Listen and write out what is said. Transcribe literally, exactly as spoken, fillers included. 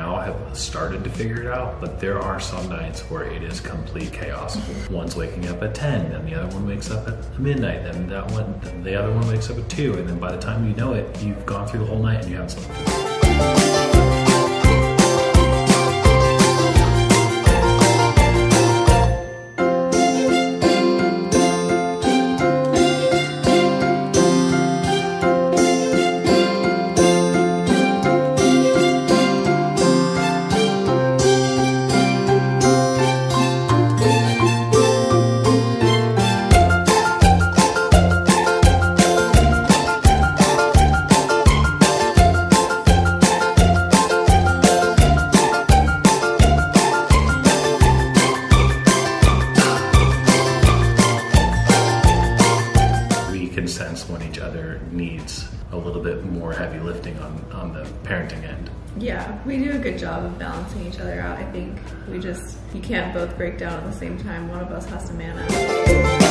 now have started to figure it out, but there are some nights where it is complete chaos. One's waking up at ten, then the other one wakes up at midnight, then that one, then the other one wakes up at two, and then by the time you know it, you've gone through the whole night and you haven't slept. Sense when each other needs a little bit more heavy lifting on, on the parenting end. Yeah, we do a good job of balancing each other out. I think we just, you can't both break down at the same time. One of us has to man up.